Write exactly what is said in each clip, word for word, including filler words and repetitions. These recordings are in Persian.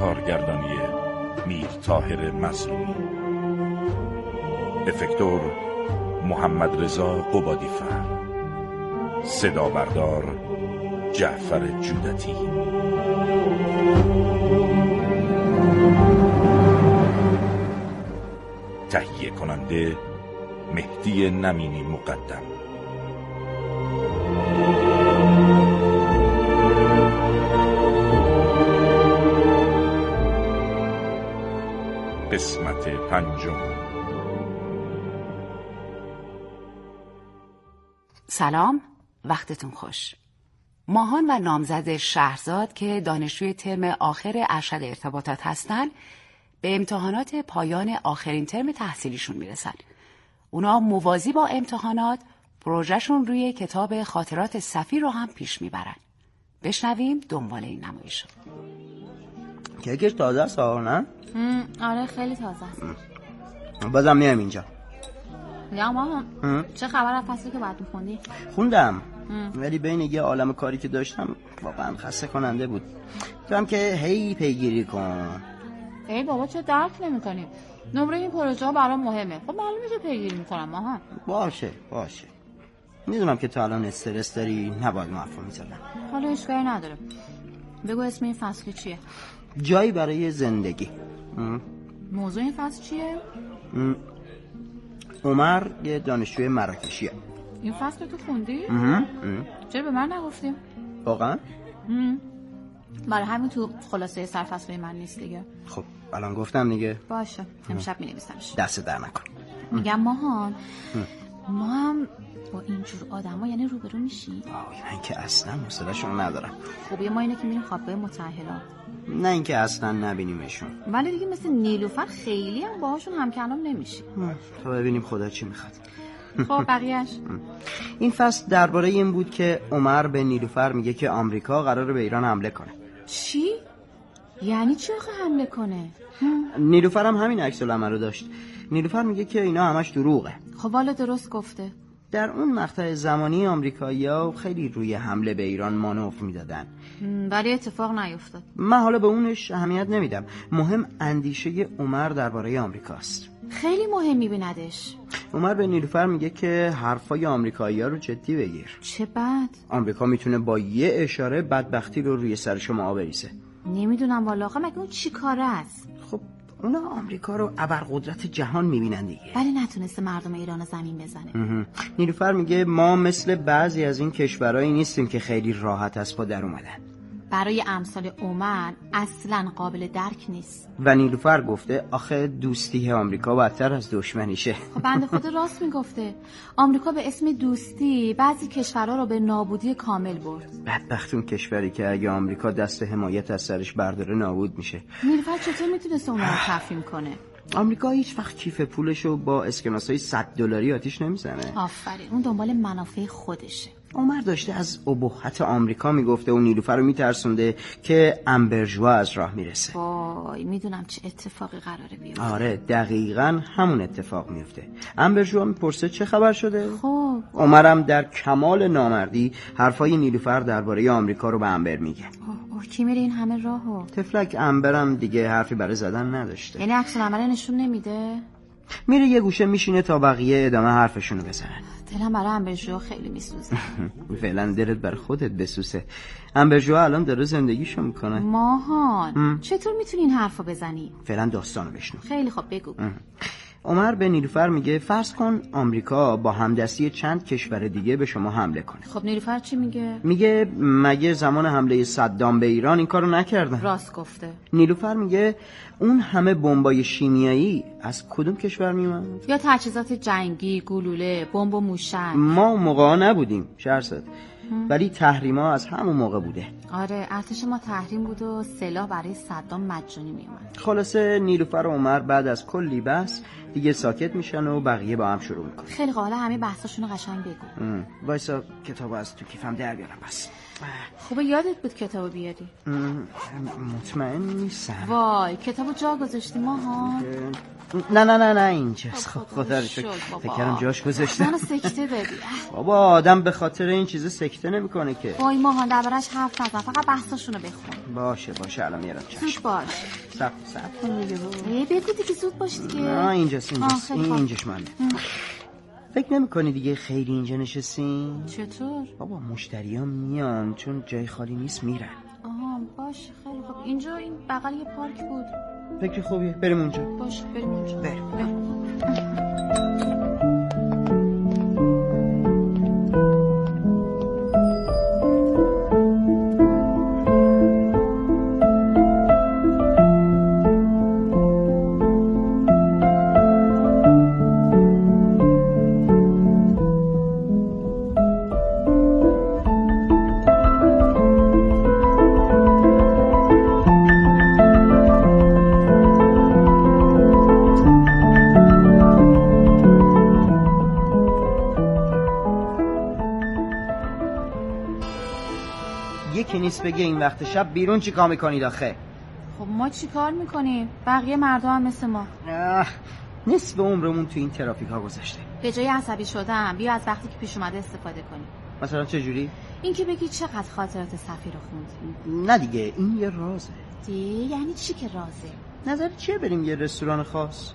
کارگردانی میر طاهر مظلومی، افکتور محمد رضا قبادی‌فر، صدا بردار جعفر جودتی. تهیه کننده مهدی نمینی مقدم. قسمت پنجم. سلام، وقتتون خوش. ماهان و نامزد شهرزاد که دانشجوی ترم آخر ارشد ارتباطات هستن به امتحانات پایان آخرین ترم تحصیلیشون میرسن. اونا موازی با امتحانات پروژهشون روی کتاب خاطرات سفیر رو هم پیش میبرن. بشنویم دنبال این نمایش. کیکش تازه است نه؟ آره خیلی تازه است. بازم میام اینجا. یا مامان چه خبر از فصلی که بعد میخوندی؟ خوندم ولی بین یه عالم کاری که داشتم واقعا خسته کننده بود. تو هم که هی پیگیری کن. ای بابا چه درک نمی‌کنی؟ نمره این پروژه ها برام مهمه. خب معلومه که پیگیری میکنم ماها. باشه باشه. میدونم که تو الان استرس داری، نباید معفو میزنم. حالا اشکالی نداره. بگو اسم این فصل چیه؟ جایی برای زندگی. ام. موضوع این فصل چیه؟ ام. عمر یه دانشجوی مراکشیه. این فصل تو خوندی؟ ام. ام. چرا به من نگفتی؟ واقعا؟ ام. برای همین تو خلاصه سرفصل من نیست دیگه. خب الان گفتم دیگه. باشه امشب می‌نویسمش. دست در نکن. میگم ماهان ما هم با اینجور آدما یعنی روبرو میشی؟ آه من که اصلا حوصله‌شون ندارم. خب ما اینه که میریم خوابگاه متأهلات. نه اینکه اصلا نبینیمشون. ولی دیگه مثل نیلوفر خیلی هم باهاشون همکلام نمیشی. تا ببینیم خدا چی میخواد. خب بقیه‌اش این فصل درباره این بود که عمر به نیلوفر میگه که آمریکا قراره به ایران حمله کنه. چی؟ یعنی چی آخه حمله کنه؟ نیلوفر هم همین عکس العمل رو داشت. نیلوفر میگه که اینا همش دروغه. خب والا درست گفته. در اون مقطع زمانی آمریکایی‌ها خیلی روی حمله به ایران مانور میدادن ولی اتفاق نیفتاد. من حالا به اونش اهمیت نمیدم. مهم اندیشه عمر درباره آمریکاست. خیلی مهم میبیندش. عمر به نیلوفر میگه که حرفای آمریکایی‌ها رو جدی بگیر. چه بد؟ آمریکا میتونه با یه اشاره بدبختی رو روی سر شما بریزه. نمیدونم والا آخه مگه اون چی کاره است؟ خب اونا آمریکا رو ابرقدرت جهان میبینن دیگه. ولی نتونسته مردم ایران زمین بزنه. نیلوفر میگه ما مثل بعضی از این کشورهایی نیستیم که خیلی راحت از پا در اومدن. برای امثال عمر اصلا قابل درک نیست. و نیلوفر گفته آخه دوستی آمریکا بدتر از دشمنیشه. خب بنده خدا راست میگفته. آمریکا به اسم دوستی بعضی کشورها رو به نابودی کامل برد. بدبخت اون کشوری که اگه آمریکا دست حمایت از سرش برداره نابود میشه. نیلوفر چطور میتونست اون رو تفهیم کنه؟ آمریکا هیچ وقت کیف پولشو با اسکناسای صد دلاری آتیش نمیزنه. آفرین، اون دنبال منافع خودشه. عمر داشته از ابهت آمریکا میگفته و نیلوفر رو میترسونده که امبرژوا از راه میرسه. وای میدونم چه اتفاقی قراره بیفته. آره دقیقاً همون اتفاق میفته. امبرژوا میپرسه چه خبر شده؟ خب عمرم در کمال نامردی حرفای نیلوفر درباره آمریکا رو به امبر میگه. اوه کی میره این همه راهو؟ تفلک امبرم دیگه حرفی برای زدن نداشته. یعنی عکس العمل نشون نمیده؟ میره یه گوشه میشینه تا بقیه ادامه حرفشونو بزنن. دلم برای امبرژوا خیلی میسوزه. فعلا دلت بر خودت بسوزه. امبرژوا الان داره زندگیشو میکنه. ماهان ام. چطور میتونی این حرفو بزنی؟ فعلا داستانو بشنو. خیلی خوب بگو. ام. عمر به نیلوفر میگه فرض کن آمریکا با همدستی چند کشور دیگه به شما حمله کنه. خب نیلوفر چی میگه؟ میگه مگه زمان حمله صدام به ایران این کارو نکردن؟ راست گفته. نیلوفر میگه اون همه بمبای شیمیایی از کدوم کشور میومد؟ یا تجهیزات جنگی، گلوله، بمب و موشک. ما اون موقع نبودیم شهرزاد. ولی تحریما از همون موقع بوده. آره ارتش ما تحریم بود و سلاح برای صدام مجانی میومد. خلاصه نیلوفر و عمر بعد از کلی بحث دیگه ساکت میشن و بقیه با هم شروع میکنن. خیلی حالا همه بحثاشونو قشنگ بگو. وایسا کتابو از تو کیفم در بیارم پس. خوبه یادت بود کتابو بیاری. مطمئن نیستم. وای کتابو جا گذاشتی ماهان. نه نه نه نه اینجاست. خب خدا رو شکر، فکر کردم جاش گذاشتم. منو سکته بدی. بابا آدم به خاطر این چیزا سکته نمیکنه که. وای ماهان دربارش حرف نزن، فقط بحثاشونو بخون. باشه باشه الان میارم. زود باش. صبر صبر کن دیگه. ای بگو دیگه زود باش دیگه. نه اینجاست اینجاست. این اینجاش منه. فکر نمی‌کنی دیگه خیلی اینجا نشستین؟ چطور؟ بابا مشتری‌ها میان چون جای خالی نیست میرن. آها باش خیلی خوب. اینجا این بغل یه پارک بود. فکر خوبیه بریم اونجا. باش بریم اونجا. بریم. بریم. یکی نیست بگه این وقت شب بیرون چی کار میکنید آخه؟ خب ما چی کار میکنیم؟ بقیه مردم هم مثل ما. نصف عمرمون تو این ترافیک ها گذشته. به جای عصبی شدم بیا از وقتی که پیش اومده استفاده کنیم. مثلا چه جوری؟ این که بگی چقدر خاطرات صفی رو خوندی. نه دیگه این یه رازه. دی یعنی چی که رازه؟ نظر چیه بریم یه رستوران خاص؟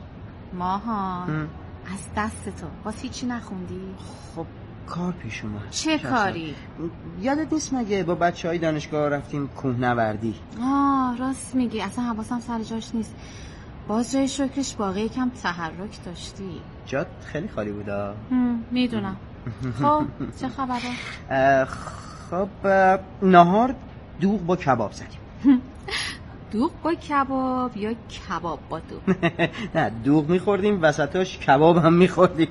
ماهان از دست تو واسه هیچی نخوندی؟ خب کار پیش اومد. چه کاری؟ یادت نیست مگه با بچه های دانشگاه رفتیم کوهنوردی؟ آه راست میگی، اصلا حواسم سر جاش نیست. باز جای شکرش باقی یکم تحرک داشتی. جات خیلی خالی بودا. میدونم. خب چه خبره؟ خب نهار دوغ با کباب زدیم. دوغ با کباب یا کباب با دوغ؟ نه دوغ میخوردیم وسطاش کباب هم میخوردیم.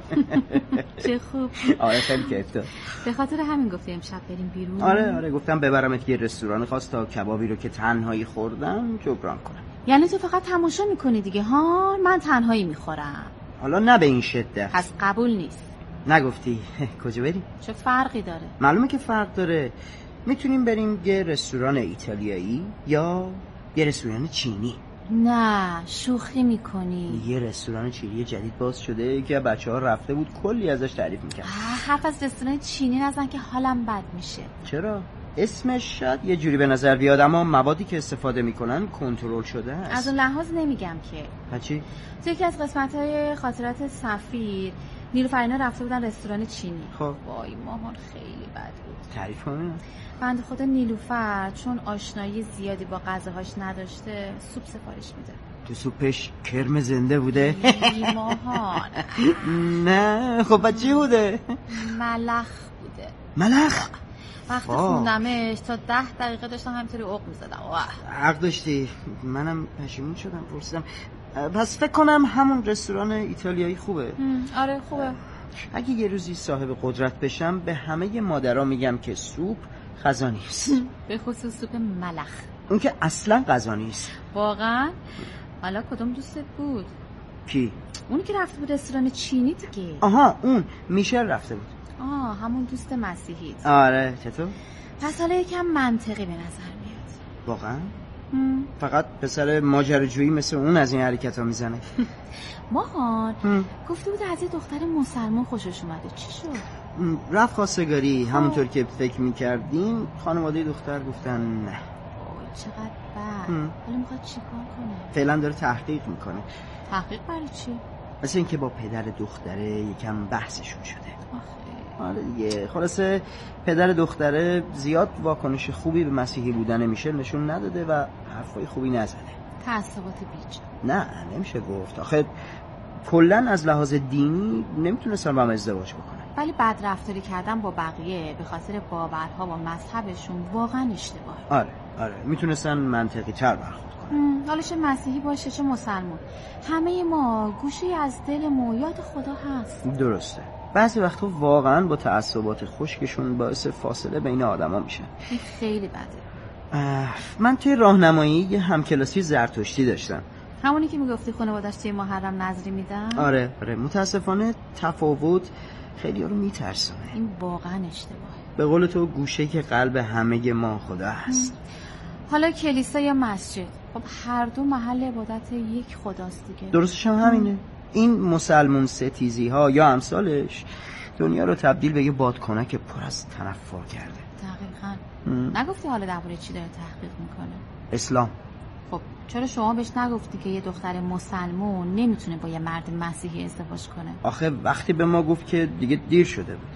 چه خوب. آره خیلی کیف داد. به خاطر همین گفتی امشب بریم بیرون؟ آره آره گفتم ببرمت یه رستوران خاص تا کبابی رو که تنهایی خوردم جبران کنم. یعنی تو فقط تماشا میکنی دیگه ها؟ من تنهایی میخورم. حالا نه به این شدت. پس قبول نیست. نگفتی کجا بریم؟ چه فرقی داره؟ معلومه که فرق داره. میتونیم بریم یه رستوران ایتالیایی یا یه رستوران چینی. نه شوخی میکنی. یه رستوران چینی جدید باز شده که بچه ها رفته بود کلی ازش تعریف میکرد. حرف از رستوران چینی نزن که حالم بد میشه. چرا؟ اسمش شاید یه جوری به نظر بیاد اما موادی که استفاده میکنن کنترل شده است. از اون لحاظ نمیگم که. چی؟ تو یکی از قسمت‌های خاطرات سفیر نیلوفرینا رفته بودن رستوران چینی. خب وای مامان خیلی بد بود. تعریف کنم. بنده خدا نیلوفر چون آشنایی زیادی با غذاهاش نداشته سوپ سفارش میده. تو سوپش کرم زنده بوده؟ ماهان نه خب بچی بوده؟ ملخ بوده. ملخ؟ وقتی خوندمش تا ده دقیقه داشتم همینطوری عق میزدم. حق داشتی، منم پشیمون شدم پرسیدم. پس فکر کنم همون رستوران ایتالیایی خوبه. آره خوبه. اگه یه روزی صاحب قدرت بشم به همه مادرها میگم که سوپ غذا نیست. به خصوص سوپ ملخ. اون که اصلا غذا نیست. واقعا؟ حالا کدوم دوستت بود؟ کی؟ اونی که رفته بود رستوران چینی دیگه. آها اون میشل رفته بود. آه همون دوست مسیحیت. آره چطور؟ پس حالا یکم منطقی به نظر میاد. واقعا؟ هم. فقط پسر ماجراجویی مثل اون از این حرکت ها میزنه. ماهان گفته بود از یه دختر مسلمان خوشش اومده، چی شد؟ رفت خواستگاری همونطور که فکر میکردیم. خانواده دختر گفتن نه. اوه چقدر بد. حالا میخواد چی کار کنه؟ فعلا داره تحقیق میکنه. تحقیق برای چی؟ مثل اینکه با پدر دختره یکم بحثشون شده. آخه آره دیگه خلاصه پدر دختره زیاد واکنش خوبی به مسیحی بودن میشه نشون نداده و حرفای خوبی نزده. تعصبات بیجا. نه نمیشه گفت. آخه کلن از لحاظ دینی نمیتونستن با هم ازدواج بکنن. ولی بد رفتاری کردن با بقیه به خاطر باورها و مذهبشون واقعا اشتباهه. آره آره میتونستن منطقی تر برخورد کنن. حالا چه مسیحی باشه چه مسلمان، همه ما گوشی از دلمون یاد خدا هست. درسته. بعضی وقتا واقعا با تعصبات خشکشون باعث فاصله بین آدما میشن. این خیلی بده. من توی راهنمایی یه همکلاسی زرتشتی داشتم. همونی که میگفتی خانواده‌اش توی محرم نظری میدن؟ آره آره متاسفانه تفاوت خیلی ها رو میترسونه. این واقعا اشتباهه. به قول تو گوشه که قلب همه ما خدا هست. حالا کلیسا یا مسجد، خب هر دو محل عبادت یک خداست دیگه. درستش هم همینه. این مسلمون ستیزی ها یا امثالش دنیا رو تبدیل به یه بادکنک پر از تنفر کرده. دقیقاً. نگفتی حالا درباره چی داره تحقیق میکنه؟ اسلام. خب چرا شما بهش نگفتی که یه دختر مسلمون نمیتونه با یه مرد مسیحی ازدواج کنه؟ آخه وقتی به ما گفت که دیگه دیر شده بود.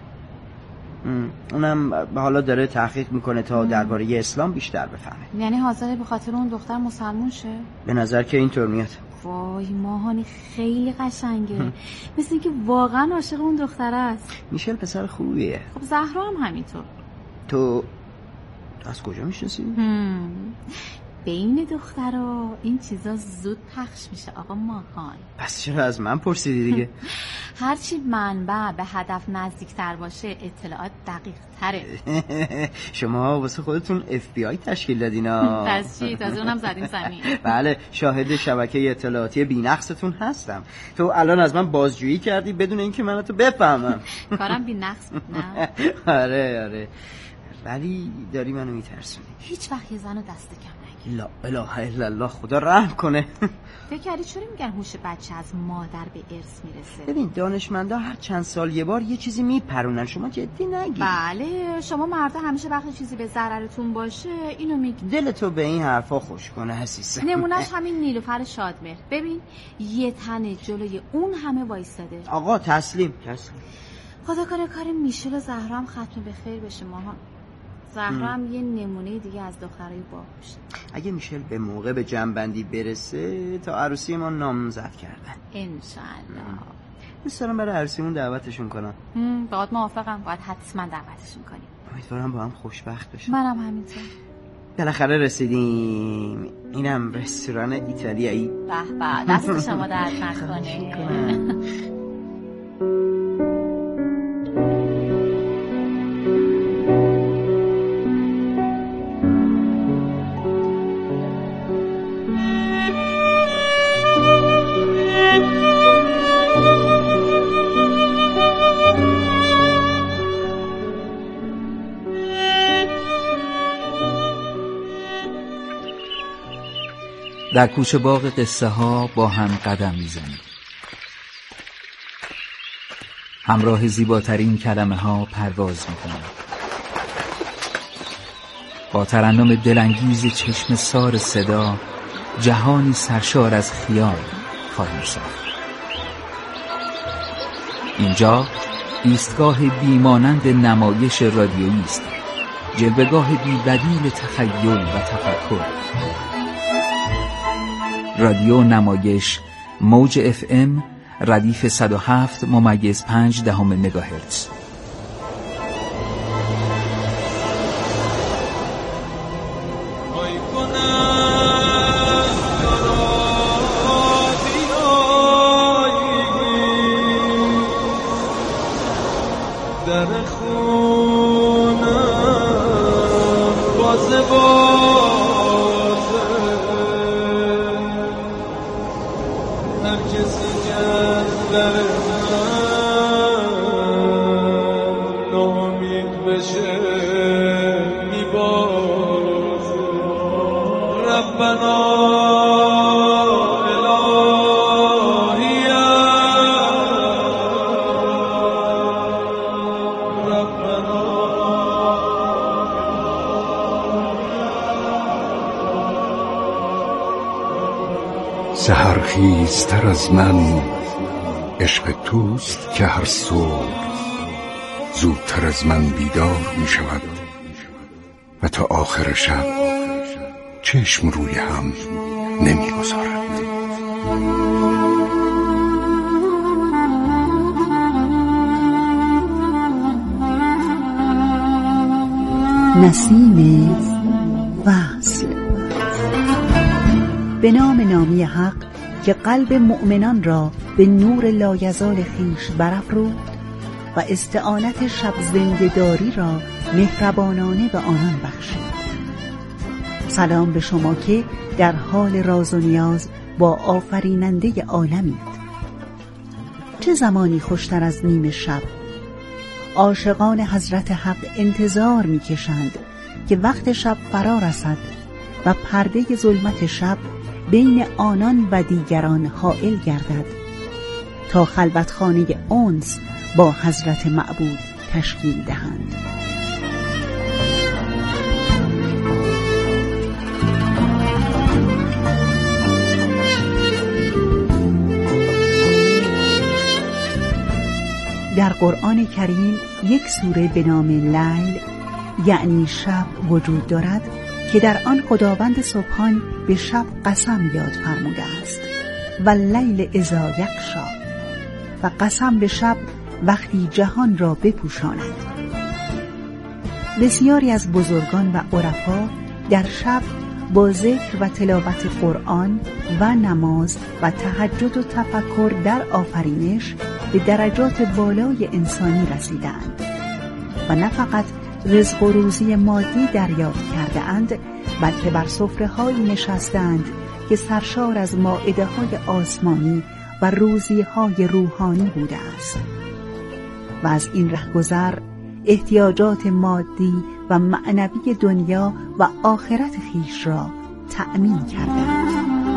اونم حالا داره تحقیق میکنه تا درباره اسلام بیشتر بفهمه. یعنی حاضره به خاطر اون دختر مسلمون شه؟ به نظر که اینطور میاد. وای ماهانی خیلی قشنگه. مثل اینکه واقعا عاشق اون دختره است. میشل پسر خوبیه. خب زهرا هم همینطور. تو از کجا میشناسی؟ بین دخترها این چیزا زود پخش میشه آقا ماهان. پس چرا از من پرسیدی دیگه؟ هرچی منبع به هدف نزدیکتر باشه اطلاعات دقیق تره. شما واسه خودتون اف بی آی تشکیل دادینا. پس چی؟ تازه اونم زدین زمین. بله شاهد شبکه اطلاعاتی بی‌نقصتون هستم. تو الان از من بازجویی کردی بدون اینکه من تو بفهمم. کارم بی‌نقص بود نه؟ آره آره ولی داری منو میترسونی. هیچ وقت یه زنو دست کم نگیر. لا اله الا الله خدا رحم کنه. فکر کردی چرا میگن هوش بچه از مادر به ارث میرسه؟ ببین دانشمندا هر چند سال یه بار یه چیزی میپرونن، شما جدی نگیر. بله شما مردا همیشه وقتی چیزی به ضررتون باشه اینو میگی. دل تو به این حرفا خوش کنه حسیسه. نمونهش همین نیلوفر شادمهر. ببین یه تنه جلوی اون همه وایساده. آقا تسلیم تسلیم. خدا کنه کار میشل و زهرا هم ختم به خیر بشه ماها. زهرا هم یه نمونه دیگه از دخترای باهوش. اگه میشل به موقع به جمع‌بندی برسه تا عروسی ما نامزد کردن انشالله. دوست دارم برای عروسیمون دعوتشون کنم. باید موافقم، باید حتما دعوتشون کنیم. امیدوارم با هم خوشبخت بشن. منم همینطور. بالاخره رسیدیم. اینم رستوران ایتالیایی. به به دست شما درد نکنه. در کوچه باغ قصه ها با هم قدم میزنیم. همراه زیباترین کلمه ها پرواز میکنیم. با ترنم دلانگیز چشم سار صدا جهانی سرشار از خیال خواهیم ساخت. اینجا ایستگاه بیمانند نمایش رادیویی است، جلوه‌گاه بی‌بدیل تخیل و تفکر. رادیو نمایش موج اف ام ردیف صد و هفت ممیز پنج دهم مگاهرتز. سحرخیزتر از من عشق توست که هر صبح زودتر از من بیدار می شود و تا آخر شب چشم روی هم نمی گذارد. نسیم وصل. به نام نامی حق که قلب مؤمنان را به نور لایزال خویش برافروخت و استعانت شب زنده‌داری را مهربانانه به آنان بخشید. سلام به شما که در حال راز و نیاز با آفریننده عالمید. چه زمانی خوشتر از نیم شب. عاشقان حضرت حق انتظار می‌کشند که وقت شب فرا رسد و پرده ظلمت شب بین آنان و دیگران حائل گردد تا خلوتخانه انس با حضرت معبود تشکیل دهند. در قرآن کریم یک سوره به نام لیل یعنی شب وجود دارد که در آن خداوند سبحان به شب قسم یاد فرموده است و لیل اذا یغشی، و قسم به شب وقتی جهان را بپوشاند. بسیاری از بزرگان و عرفا در شب با ذکر و تلاوت قرآن و نماز و تهجد و تفکر در آفرینش به درجات بالای انسانی رسیدند و نه فقط رزق و روزی مادی دریافت کرده اند، بلکه بر سفره‌هایی نشستند که سرشار از مائده‌های آسمانی و روزی‌های روحانی بوده است و از این رهگذر احتیاجات مادی و معنوی دنیا و آخرت خیش را تأمین کردند.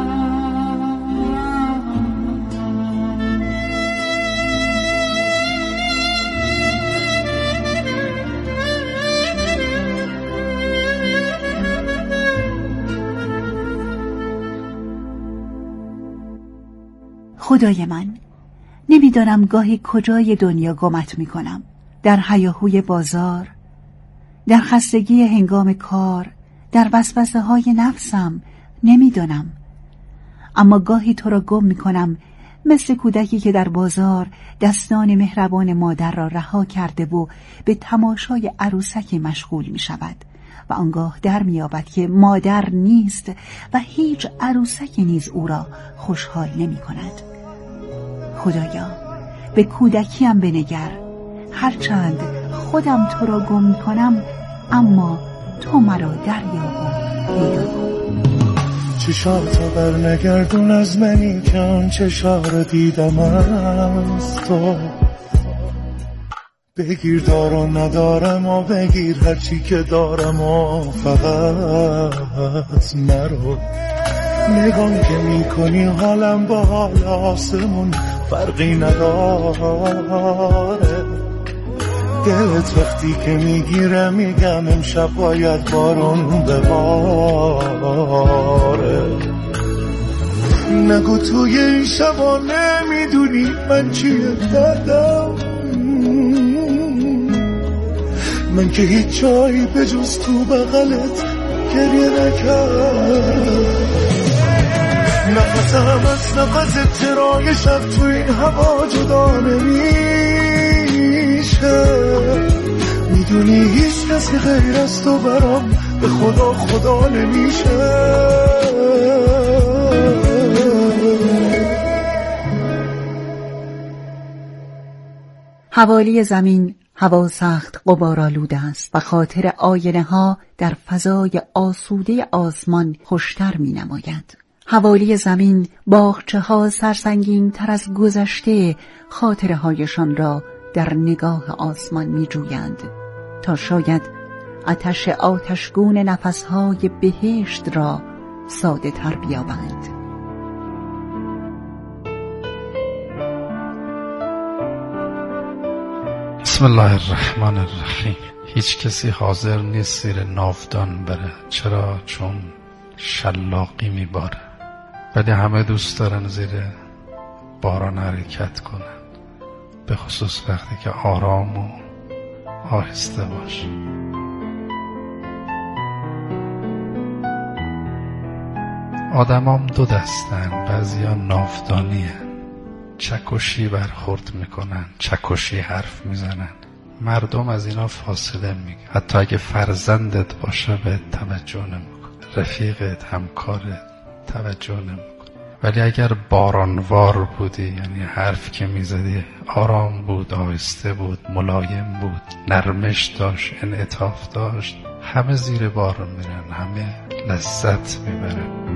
خدای من، نمیدانم گاهی کجای دنیا گمت میکنم، در هیاهوی بازار، در خستگی هنگام کار، در وسوسه های نفسم، نمیدانم. اما گاهی تو را گم میکنم مثل کودکی که در بازار دستان مهربان مادر را رها کرده و به تماشای عروسکی مشغول میشود و آنگاه در میابد که مادر نیست و هیچ عروسکی نیز او را خوشحال نمی کند. خدایا به کودکیم بنگر، هرچند خودم تو را گم می کنم اما تو مرا دریاب و پیدا کن. چشاتو بر نگردون از منی که آن چشا رو دیدم از تو، بگیر دارم ندارم و بگیر هرچی که دارم و فقط مرو. نگام که میکنی حالم با حال آسمون فرقی نداره، دلت وقتی که میگیره میگم امشب باید بارون بباره. نگو توی این شبا نمیدونی من چیه دردم، من که هیچ جایی به جز تو بغلت گریه نکردم. نفسم از نفس ترای شب تو این هوا جدا نمیشه، میدونی هیچ کسی غیر از تو برام به خدا خدا نمیشه. حوالی زمین هوا سخت غبارآلود است و خاطر آینه ها در فضای آسوده آسمان خوشتر می نماید. حوالی زمین باغچه ها سرسنگین تر از گذشته خاطره هایشان را در نگاه آسمان می جویند تا شاید آتش آتشگون نفس های بهشت را ساده تر بیابند. بسم الله الرحمن الرحیم. هیچ کسی حاضر نیست زیر ناودان بره. چرا؟ چون شلاقی میباره، ولی همه دوست دارن زیر باران حرکت کنن، به خصوص وقتی که آرام و آهسته باشه. آدمام دو دستن، بعضیا ناودانیه، چکشی برخورد میکنن، چکشی حرف میزنن. مردم از اینا فاصله میگن. حتی اگه فرزندت باشه به توجه نمیکن، رفیقت، همکارت توجه نمیکن. ولی اگر بارانوار بودی، یعنی حرف که میزدی آرام بود، آهسته بود، ملایم بود، نرمش داشت، انعطاف داشت، همه زیر بار میرن، همه لذت میبرن.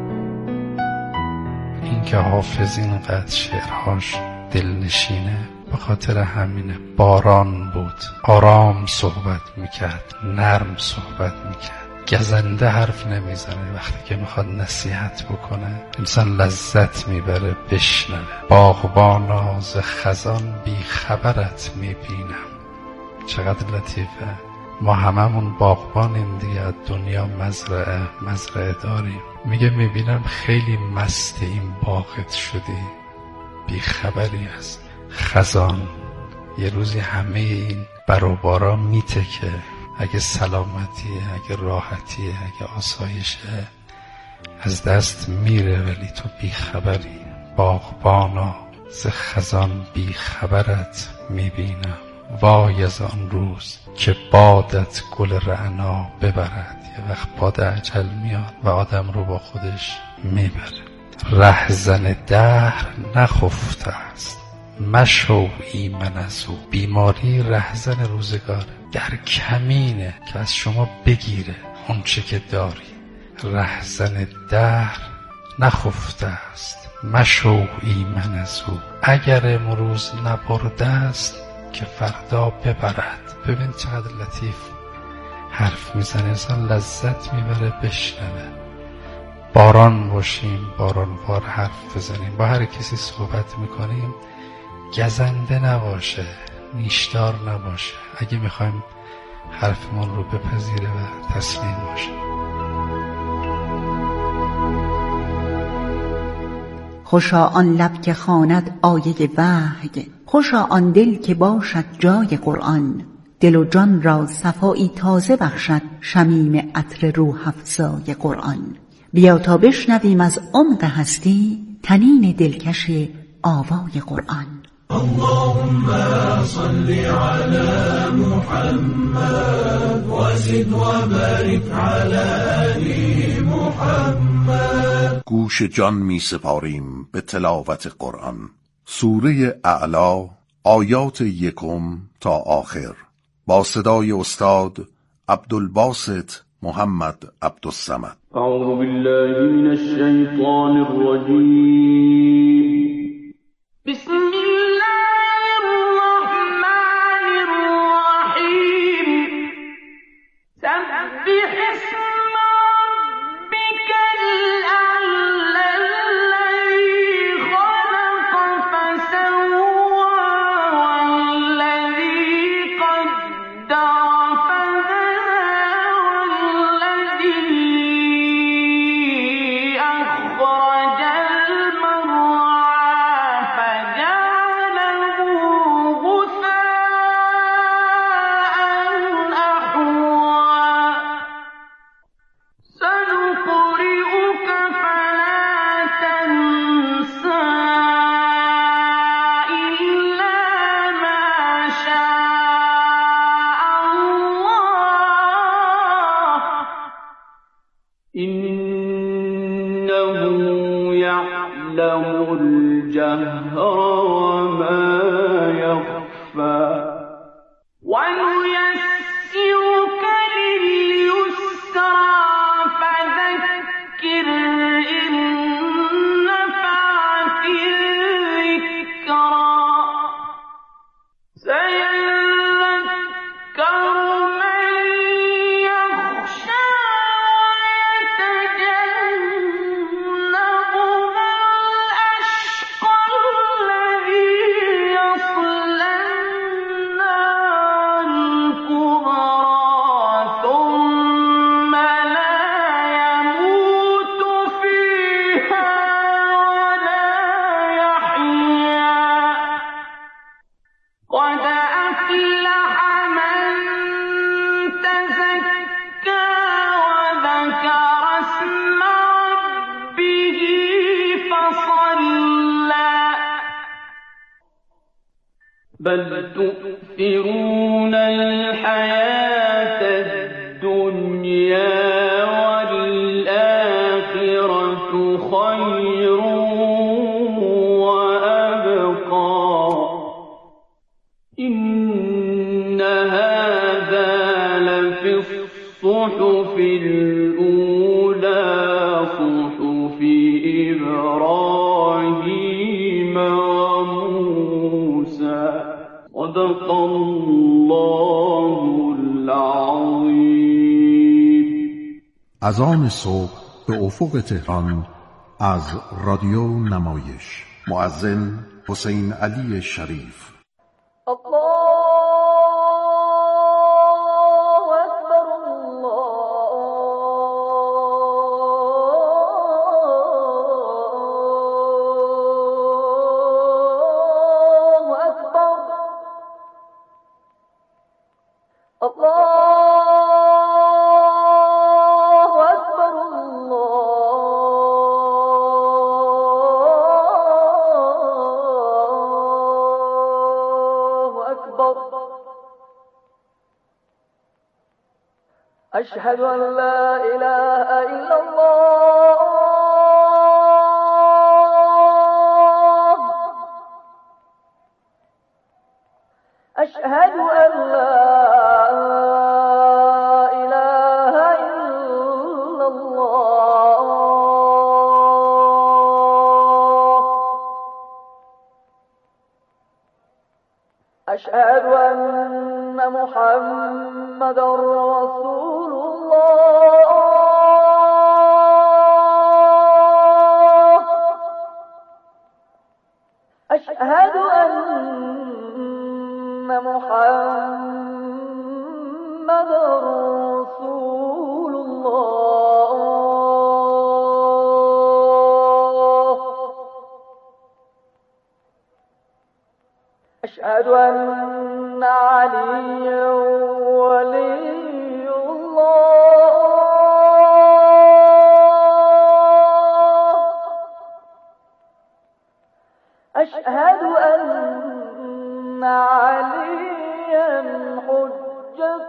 این که حافظ اینقدر شعرهاش دلنشینه به خاطر همینه. باران بود، آرام صحبت میکرد، نرم صحبت میکرد، گزنده حرف نمیزنه. وقتی که میخواد نصیحت بکنه انسان لذت میبره بشنوه. باغبانا ز خزان بی خبرت میبینم. چقدر لطیفه. ما هممون باغبانیم دیگه، از دنیا مزرعه مزرعه داریم. میگه میبینم خیلی مست این باغت شدی، بی خبری از خزان. یه روزی همه این بروبارا میتکه، اگه سلامتیه، اگه راحتیه، اگه آسایشه از دست میره، ولی تو بی خبری. باغبانا ز خزان بی خبرت میبینم. وای از آن روز که بادت گل رعنا ببرد. یه وقت باد اجل میاد و آدم رو با خودش میبره. رهزن دهر نخفته است، مشو ایمن از او. بیماری رهزن روزگاره، در کمینه که از شما بگیره اون چه که داری. رهزن دهر نخفته است، مشو ایمن از او. اگر امروز نبرده است که فردا ببرد. ببین چقدر لطیف حرف میزنه، انسان لذت میبره بشنوه. باران باشیم، بارانوار حرف بزنیم، با هر کسی صحبت میکنیم گزنده نباشه، نیشدار نباشه. اگه میخوایم حرفمون رو بپذیره و تسلیم باشه. خوشا آن لب که خواند آیه وحی، خوشا آن دل که باشد جای قرآن. دل و جان را صفایی تازه بخشد، شمیم عطر روح افزای قرآن. بیا تا بشنویم از عمق هستی، طنین دلکش آوای قرآن. اللهم صل على محمد وزد وبارك على آل محمد. گوش جان می سپاریم به تلاوت قرآن. سوره اعلی آیات یکم تا آخر با صدای استاد عبدالباسط محمد عبدالصمد. اعوذ بالله من الشیطان الرجیم. بسم الله الرحمن الرحیم. سبح اسم ربك الأعلى الذي خلق فسوى والذي قدر فهدى والذي أخرج المرعى فجعله غثاء أحوى. سنقرئك فلا تنسى إلا ما شاء الله إنه يعلم الجهر وما يخفى. ونيسرك لليسرى فذكر إن نفعت الذكرى. سيذكر من يخشى ويتجنبها الأشقى الذي يصلى النار الكبرى ثم لا يموت فيها ولا يحيا. قد أفلح من تزكى وذكر اسم ربه فصلى. بل تؤثرون الحياة الدنيا والآخرة خير وأبقى. إن هذا لفي الصحف الأولى صحف إبراهيم وموسى. از آن صبح به افق تهران از رادیو نمایش. مؤذن حسین علی شریف. الله أشهد أن لا إله إلا الله أشهد أن لا إله إلا الله أشهد أن محمد رسول أشهد أن محمد رسول الله أشهد أن عليا ولي أشهد أن عليا حجة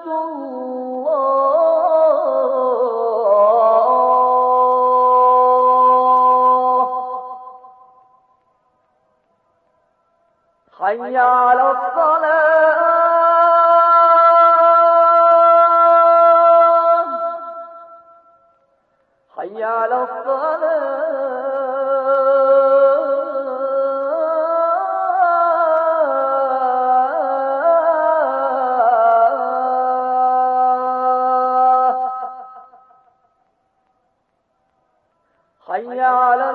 الله حي على الصلاة حي على الصلاة حي على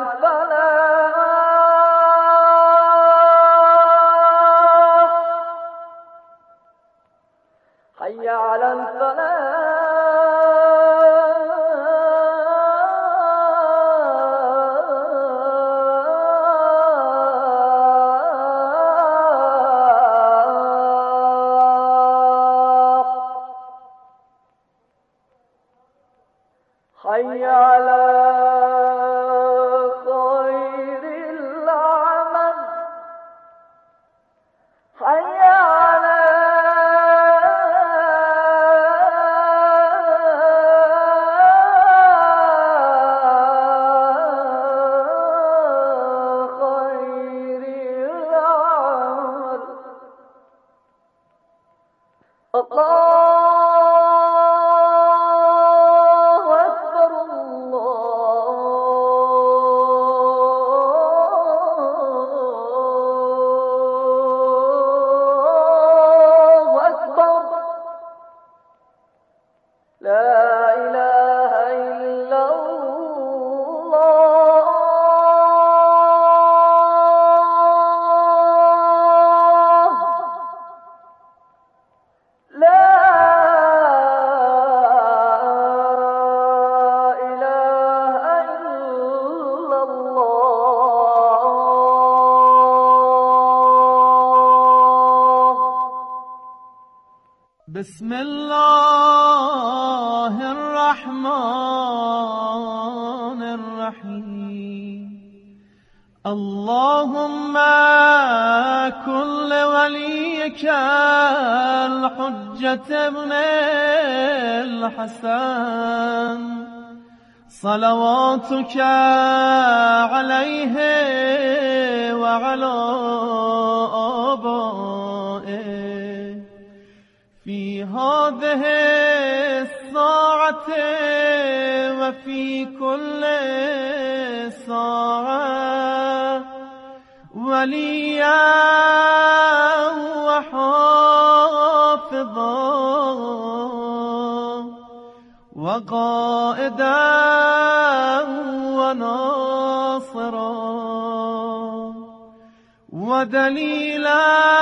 الفلاح حي على الفلاح حي على بسم الله الرحمن الرحيم اللهم كن وليك الحجة ابن الحسن صلواتك عليه وعلى آبائه في هذه الساعة وفي كل ساعة وليا وحافظا وقائدا وناصرا ودليلا